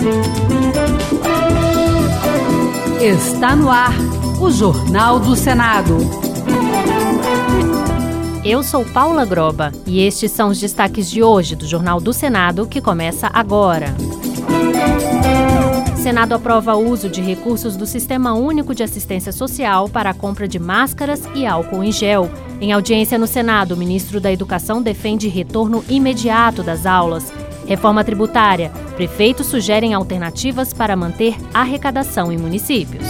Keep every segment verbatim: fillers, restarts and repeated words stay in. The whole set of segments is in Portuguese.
Está no ar o Jornal do Senado. Eu sou Paula Groba e estes são os destaques de hoje do Jornal do Senado, que começa agora. O Senado aprova o uso de recursos do Sistema Único de Assistência Social para a compra de máscaras e álcool em gel. Em audiência no Senado, o ministro da Educação defende retorno imediato das aulas. Reforma tributária. Prefeitos sugerem alternativas para manter arrecadação em municípios.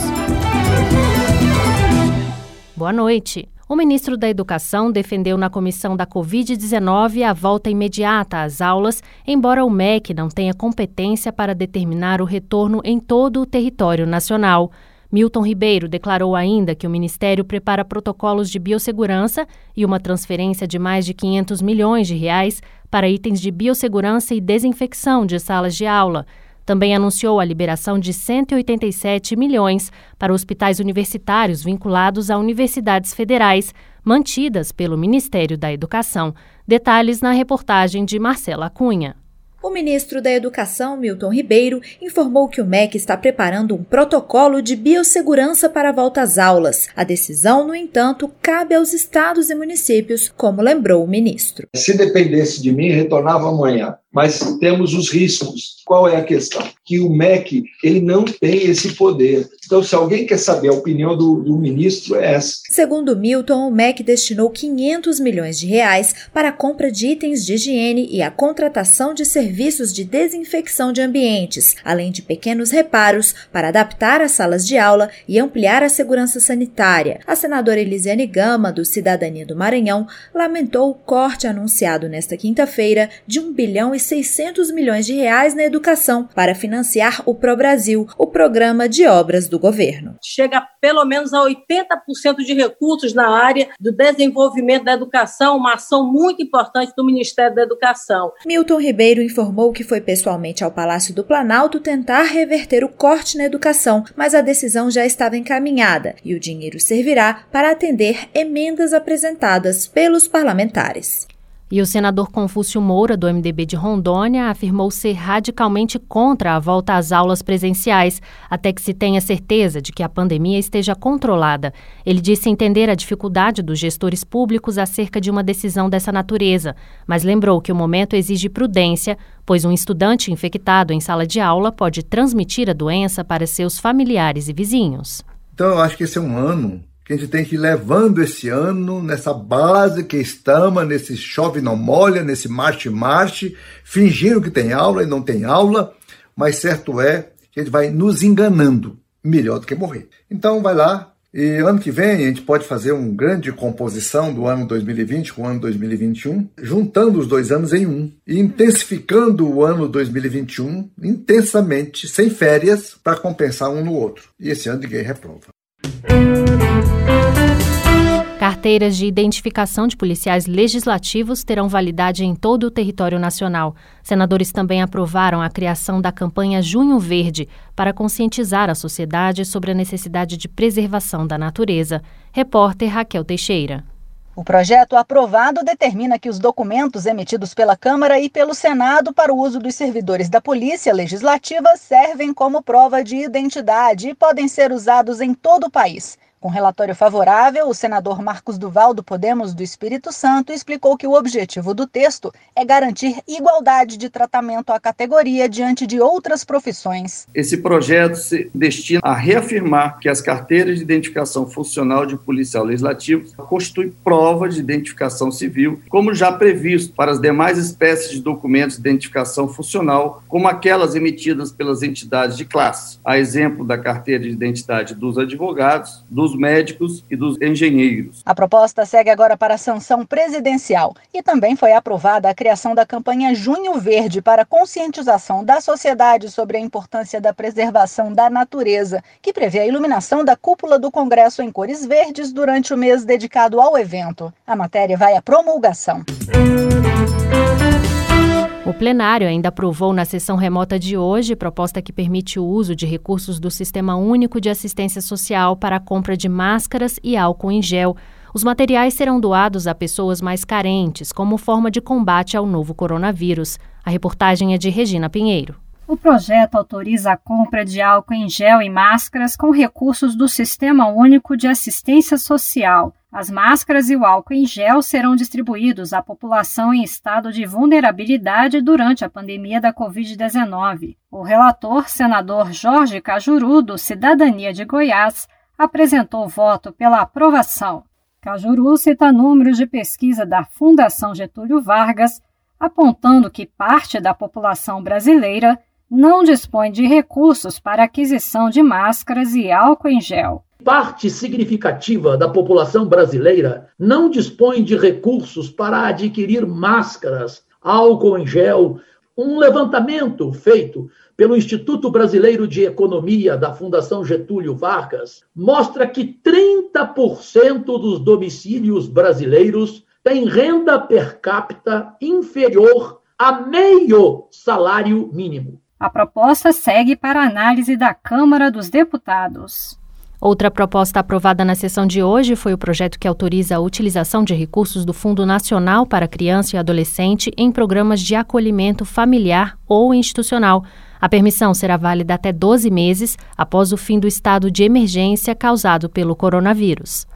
Boa noite. O ministro da Educação defendeu na comissão da covid dezenove a volta imediata às aulas, embora o M E C não tenha competência para determinar o retorno em todo o território nacional. Milton Ribeiro declarou ainda que o Ministério prepara protocolos de biossegurança e uma transferência de mais de quinhentos milhões de reais para itens de biossegurança e desinfecção de salas de aula. Também anunciou a liberação de cento e oitenta e sete milhões para hospitais universitários vinculados a universidades federais, mantidas pelo Ministério da Educação. Detalhes na reportagem de Marcela Cunha. O ministro da Educação, Milton Ribeiro, informou que o M E C está preparando um protocolo de biossegurança para a volta às aulas. A decisão, no entanto, cabe aos estados e municípios, como lembrou o ministro. Se dependesse de mim, retornava amanhã. Mas temos os riscos. Qual é a questão? Que o M E C ele não tem esse poder. Então, se alguém quer saber a opinião do, do ministro, é essa. Segundo Milton, o M E C destinou quinhentos milhões de reais para a compra de itens de higiene e a contratação de serviços de desinfecção de ambientes, além de pequenos reparos para adaptar as salas de aula e ampliar a segurança sanitária. A senadora Elisiane Gama, do Cidadania do Maranhão, lamentou o corte anunciado nesta quinta-feira de um bilhão e seiscentos milhões de reais na educação para financiar o ProBrasil, o programa de obras do governo. Chega pelo menos a oitenta por cento de recursos na área do desenvolvimento da educação, uma ação muito importante do Ministério da Educação. Milton Ribeiro informou que foi pessoalmente ao Palácio do Planalto tentar reverter o corte na educação, mas a decisão já estava encaminhada e o dinheiro servirá para atender emendas apresentadas pelos parlamentares. E o senador Confúcio Moura, do M D B de Rondônia, afirmou ser radicalmente contra a volta às aulas presenciais, até que se tenha certeza de que a pandemia esteja controlada. Ele disse entender a dificuldade dos gestores públicos acerca de uma decisão dessa natureza, mas lembrou que o momento exige prudência, pois um estudante infectado em sala de aula pode transmitir a doença para seus familiares e vizinhos. Então, eu acho que esse é um ano que a gente tem que ir levando esse ano nessa base que estamos, nesse chove não molha, nesse marche-marche, fingindo que tem aula e não tem aula, mas certo é que a gente vai nos enganando, melhor do que morrer. Então vai lá, e ano que vem a gente pode fazer uma grande composição do ano dois mil e vinte com o ano dois mil e vinte e um, juntando os dois anos em um, e intensificando o ano dois mil e vinte e um intensamente, sem férias, para compensar um no outro. E esse ano ninguém reprova. Carteiras de identificação de policiais legislativos terão validade em todo o território nacional. Senadores também aprovaram a criação da campanha Junho Verde para conscientizar a sociedade sobre a necessidade de preservação da natureza. Repórter Raquel Teixeira. O projeto aprovado determina que os documentos emitidos pela Câmara e pelo Senado para o uso dos servidores da Polícia Legislativa servem como prova de identidade e podem ser usados em todo o país. Com relatório favorável, o senador Marcos Duval, do Podemos do Espírito Santo, explicou que o objetivo do texto é garantir igualdade de tratamento à categoria diante de outras profissões. Esse projeto se destina a reafirmar que as carteiras de identificação funcional de policial legislativo constituem prova de identificação civil, como já previsto para as demais espécies de documentos de identificação funcional, como aquelas emitidas pelas entidades de classe, a exemplo da carteira de identidade dos advogados, dos médicos e dos engenheiros. A proposta segue agora para a sanção presidencial e também foi aprovada a criação da campanha Junho Verde para conscientização da sociedade sobre a importância da preservação da natureza, que prevê a iluminação da cúpula do Congresso em cores verdes durante o mês dedicado ao evento. A matéria vai à promulgação. O plenário ainda aprovou na sessão remota de hoje proposta que permite o uso de recursos do Sistema Único de Assistência Social para a compra de máscaras e álcool em gel. Os materiais serão doados a pessoas mais carentes, como forma de combate ao novo coronavírus. A reportagem é de Regina Pinheiro. O projeto autoriza a compra de álcool em gel e máscaras com recursos do Sistema Único de Assistência Social. As máscaras e o álcool em gel serão distribuídos à população em estado de vulnerabilidade durante a pandemia da covid dezenove. O relator, senador Jorge Cajuru, do Cidadania de Goiás, apresentou voto pela aprovação. Cajuru cita números de pesquisa da Fundação Getúlio Vargas, apontando que parte da população brasileira não dispõe de recursos para aquisição de máscaras e álcool em gel. Parte significativa da população brasileira não dispõe de recursos para adquirir máscaras, álcool em gel. Um levantamento feito pelo Instituto Brasileiro de Economia da Fundação Getúlio Vargas mostra que trinta por cento dos domicílios brasileiros têm renda per capita inferior a meio salário mínimo. A proposta segue para análise da Câmara dos Deputados. Outra proposta aprovada na sessão de hoje foi o projeto que autoriza a utilização de recursos do Fundo Nacional para Criança e Adolescente em programas de acolhimento familiar ou institucional. A permissão será válida até doze meses após o fim do estado de emergência causado pelo coronavírus.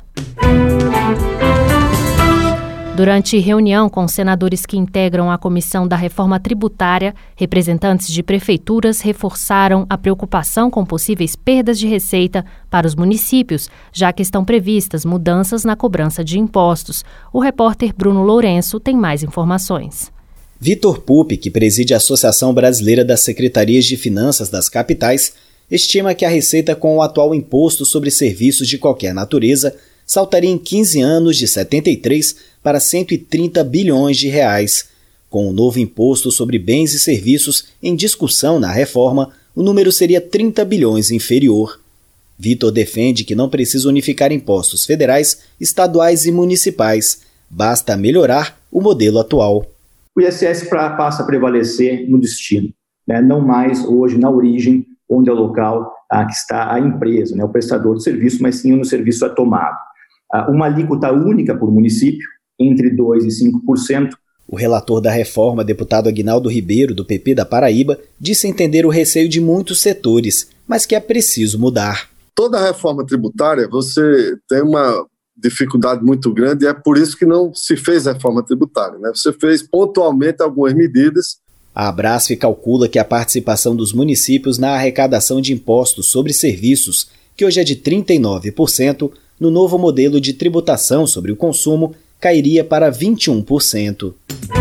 Durante reunião com senadores que integram a Comissão da Reforma Tributária, representantes de prefeituras reforçaram a preocupação com possíveis perdas de receita para os municípios, já que estão previstas mudanças na cobrança de impostos. O repórter Bruno Lourenço tem mais informações. Vitor Pupi, que preside a Associação Brasileira das Secretarias de Finanças das Capitais, estima que a receita com o atual imposto sobre serviços de qualquer natureza saltaria em quinze anos de setenta e três para cento e trinta bilhões de reais. Com o novo imposto sobre bens e serviços em discussão na reforma, o número seria trinta bilhões inferior. Vitor defende que não precisa unificar impostos federais, estaduais e municipais. Basta melhorar o modelo atual. O I S S passa a prevalecer no destino, né? Não mais hoje na origem, onde é o local ah, que está a empresa, né? O prestador de serviço, mas sim onde o serviço é tomado. Ah, uma alíquota única por município, entre dois por cento e cinco por cento. O relator da reforma, deputado Aguinaldo Ribeiro, do P P da Paraíba, disse entender o receio de muitos setores, mas que é preciso mudar. Toda reforma tributária, você tem uma dificuldade muito grande e é por isso que não se fez reforma tributária, né? Você fez pontualmente algumas medidas. A Abrasf calcula que a participação dos municípios na arrecadação de impostos sobre serviços, que hoje é de trinta e nove por cento, no novo modelo de tributação sobre o consumo, cairia para vinte e um por cento.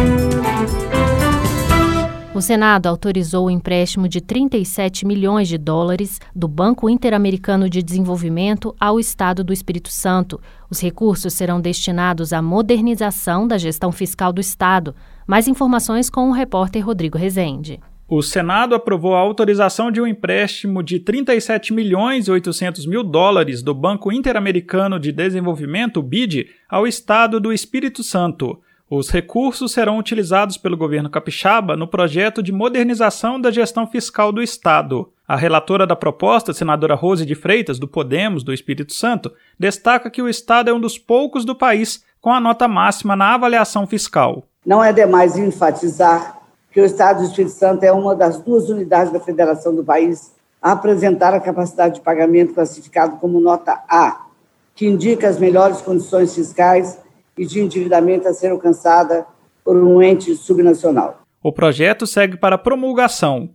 O Senado autorizou o empréstimo de trinta e sete milhões de dólares do Banco Interamericano de Desenvolvimento ao Estado do Espírito Santo. Os recursos serão destinados à modernização da gestão fiscal do Estado. Mais informações com o repórter Rodrigo Rezende. O Senado aprovou a autorização de um empréstimo de trinta e sete milhões e oitocentos mil dólares do Banco Interamericano de Desenvolvimento, B I D, ao Estado do Espírito Santo. Os recursos serão utilizados pelo governo capixaba no projeto de modernização da gestão fiscal do Estado. A relatora da proposta, senadora Rose de Freitas, do Podemos do Espírito Santo, destaca que o Estado é um dos poucos do país com a nota máxima na avaliação fiscal. Não é demais enfatizar que o Estado do Espírito Santo é uma das duas unidades da federação do país a apresentar a capacidade de pagamento classificado como nota A, que indica as melhores condições fiscais e de endividamento a ser alcançada por um ente subnacional. O projeto segue para promulgação.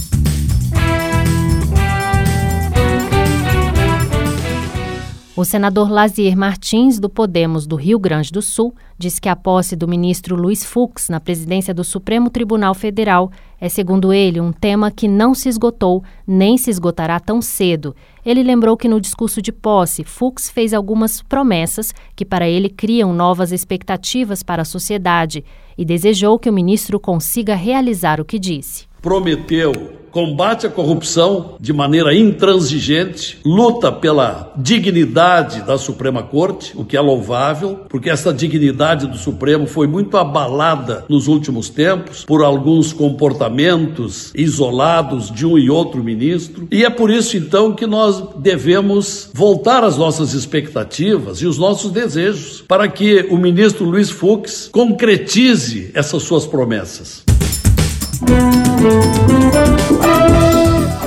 O senador Lazier Martins, do Podemos do Rio Grande do Sul, diz que a posse do ministro Luiz Fux na presidência do Supremo Tribunal Federal é, segundo ele, um tema que não se esgotou, nem se esgotará tão cedo. Ele lembrou que no discurso de posse, Fux fez algumas promessas que para ele criam novas expectativas para a sociedade e desejou que o ministro consiga realizar o que disse. Prometeu combate à corrupção de maneira intransigente, luta pela dignidade da Suprema Corte, o que é louvável, porque essa dignidade do Supremo foi muito abalada nos últimos tempos por alguns comportamentos isolados de um e outro ministro, e é por isso então que nós devemos voltar às nossas expectativas e os nossos desejos para que o ministro Luiz Fux concretize essas suas promessas.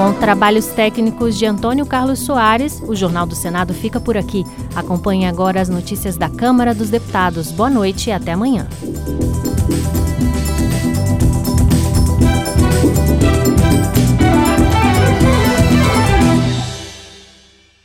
Com trabalhos técnicos de Antônio Carlos Soares, o Jornal do Senado fica por aqui. Acompanhe agora as notícias da Câmara dos Deputados. Boa noite e até amanhã.